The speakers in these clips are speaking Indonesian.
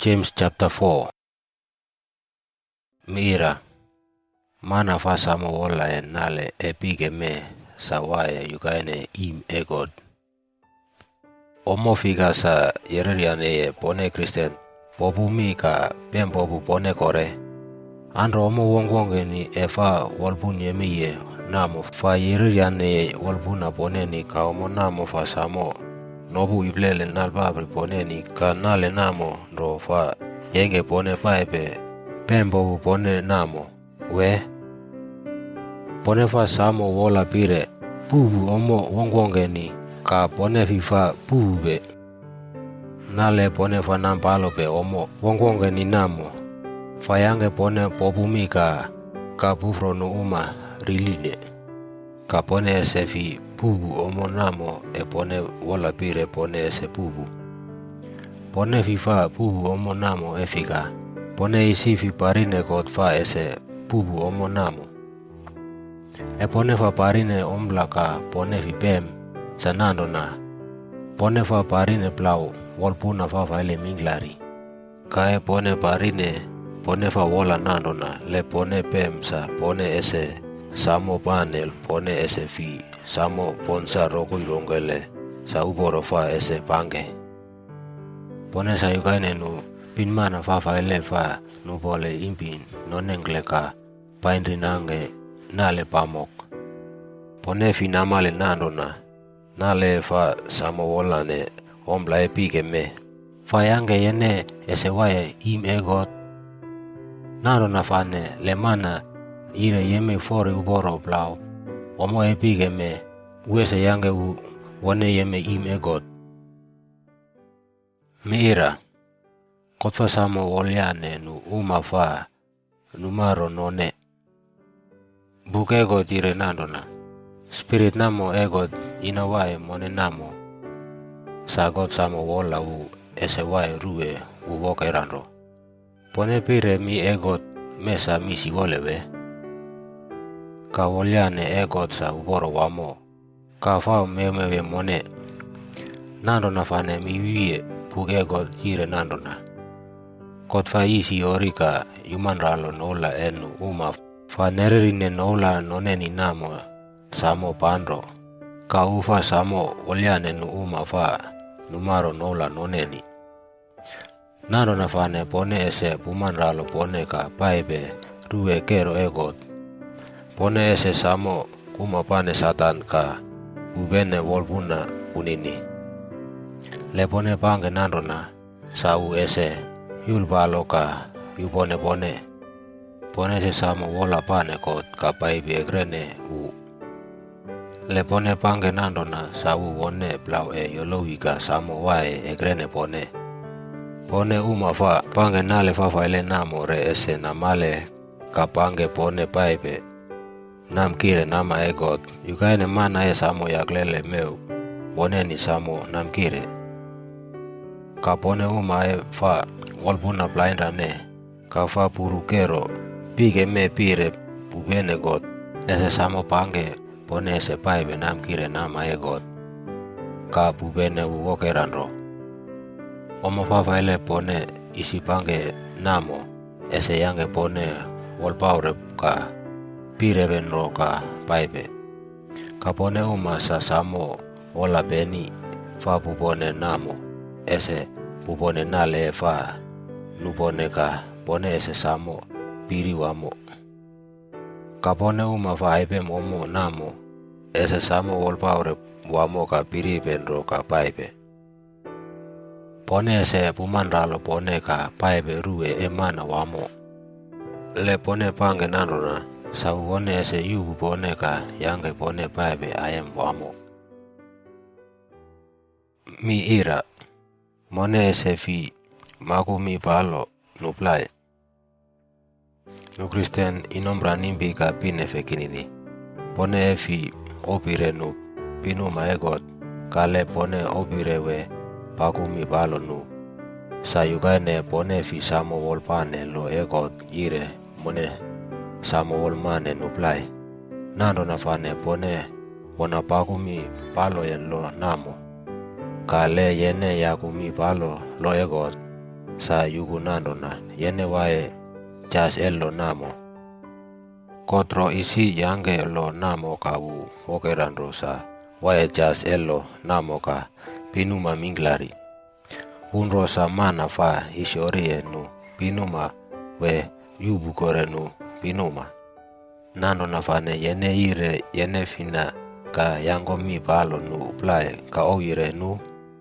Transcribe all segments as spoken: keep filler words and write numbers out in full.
James chapter four. Mira, mana fa samo wola e nale epige me sawaya yukaine im egod. Omo figa sa yereriane e pone Kristen, popu mi ka pen popu pone kore. Andro omo wongwonge ni e fa walpun yemi ye namo fa yereriane e walpuna pone ni ka omo namo fa samo. Nobu iblele nalbabri pone ni ka nale namo ro fa yenge pone paepe pembo pone namo we pone fa samo wola pire pubu omo wongwonge ni ka pone fifa pube nale pone fa nampalo pe omo wongwonge ni namo fa yange pone popumi ka ka pufro no uma riline ka pone sefi pubu omo namo e pone wola pire pone ese pubu pone fifa pubu omo namo e fika pone isifi parine kot fa ese pubu omo namo e pone fa parine ombla ka pone fi pem sanando na pone fa parine plau wolpuna fa fa ele minglari ka e pone parine pone fa wola nando na le pone pem sa pone ese samo panel pone ese fi samo ponsa rokui rongele sa uboro fa ese pange pone sa yukaine nu pinmana fa fa ele fa nu pole impin nonengle ka paindri nange nale pamok pone fi namale nandona nale fa samo wolane ombla epike me fa yange yene ese wae im egot nandona fane le mana ire yeme fore uboro blau omo epike me uese yange u wane yeme im egot mira kotfa samo woliane nu uma fa numaro none buk egot ire nandona spirit namo egot ina wae mone namo sagot samo wola u ese wae rue u woke randro pone pire mi egot mesa misi wolewe ka woliane egot sa uboro wamo ka fa memewe mone nandona fane mi wie buk egot ire nandona kot fa isi orika yuman ralo nola enu uma fa nererine nola noneni namo samo pandro ka ufa samo woliane nu uma fa numaro nola noneni nandona fane pone ese puman ralo pone ka paebe rue kero egot pone ese samo kuma pane satan ka ubene wolpuna unini le pone pange nandona sau ese yulbalo ka yupone pone pone se samo wola pane kot ka paibi egrene u le pone pange nandona sau wone blau e yolowi ka samo wae egrene pone pone uma fa pange nale fa fa ele namo re ese namale ka pange pone paibe nam kire nama egot yukaine mana e samo yaklele meu pone ni samo nam kire ka pone uma e fa wolpuna blindane ka fa puru kero pige me pire pubene got ese samo pange pone ese paibe nam kire nama e got ka pubene u wokerandro omo fa fa ele pone isi pange namo ese yange pone wolpaure ka pire benro ka paibe ka pone uma sa samo wola beni fa pupone namo ese pupone nale fa nupone ka pone ese samo piri wamo ka pone uma fa aibe momo namo ese samo wolpaure wamo ka piri benro ka paibe pone ese puman ralo pone ka paibe rue emana wamo le pone pange nandona sau wone ese yubu pone ka yange pone paibe ayem wamo mi ira mone ese fi maku mi palo nuplai nu Kristen inombra nimbi ka pine fekinini pone efi opire nu pinu maegot kale pone opire we paku mi palo nu sayukaine pone fi samo wolpane lo egot ire mone samo wolmane nuplai nandona fane pone wona paku mi palo yen lo namo kale yene yakumi palo lo egot sa yugu nandona yene wae jas elo namo. Kotro isi yange lo namo kawu wokerandro sa wae jas elo namo ka pinuma minglari. Unro sa mana fa ishorie nu pinuma we yubu kore nu pinuma. Nandona fane yene ire yene fina ka yango mi balo nu uplae ka oire nu.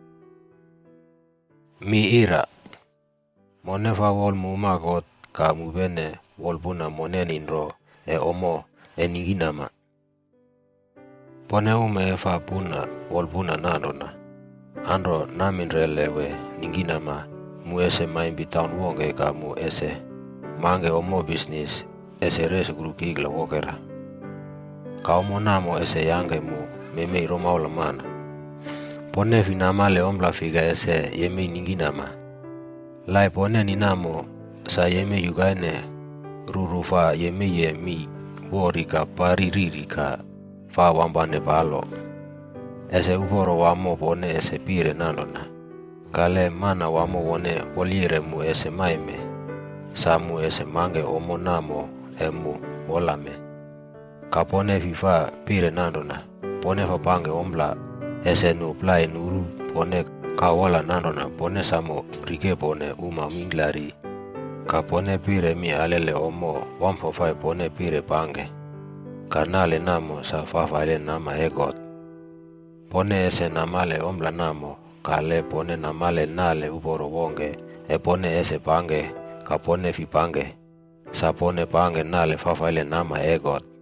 Mi ira mone fa wol mumakot ka mubene wol puna moneninro e omo e niginama. Pone ume fa puna wol puna nandona. Andro namin relewe ninginama mu ese maimbi taun wonge ka mu ese mange omo business ese res grukigla wokera. Ka omo namo ese yange mu meme romaula mana. Pone finamale ombla figa ese yeme ninginama. Lai pone ninamo sa yeme yugaine rurufa yeme yemi worika pariririka fa wambane balo. Ese uporo wamo pone ese pire nandona. Kale mana wamo wone wolire mu ese maime. Samu ese mange omo namo emu wolame. Ka pone fifa pire nandona. Pone fa pange ombla ese nu plai nuru pone ka wola nandona. Pone samo rike pone uma minglari. Ka pone pire mi alele omo wamfo fai pone pire pange. Karnale namo sa fafale nama egot. Pone ese namale ombla namo, kale pone namale nale uporo wonge, e pone ese pange, ka pone fi pange, sa pone pange nale fafale nama egot.